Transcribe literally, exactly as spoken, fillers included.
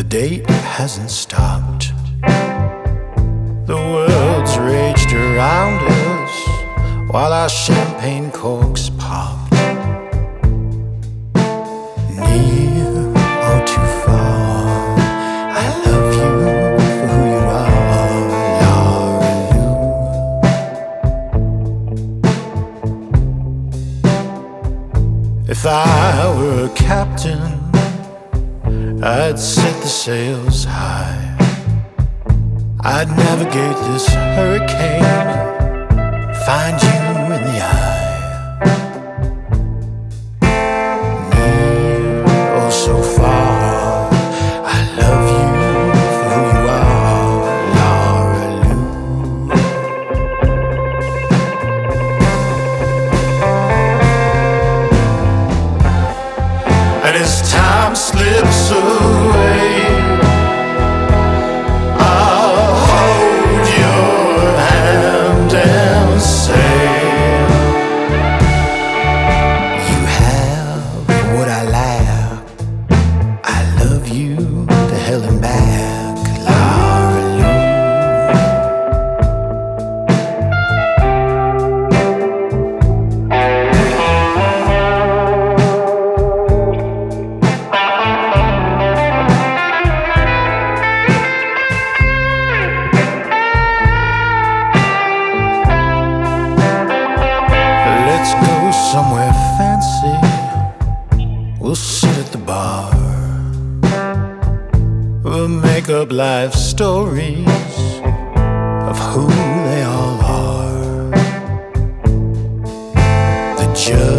date hasn't stopped. The world's raged around us while our champagne corks popped. Near or too far, I love you for who you are, Laura Lou. If I were a captain, I'd set the sails high. I'd navigate this hurricane, find you in the eye. Near or so far, I love you for who you are, Laura Lou. And as time slips away, somewhere fancy, we'll sit at the bar. We'll make up life stories of who they all are. The judge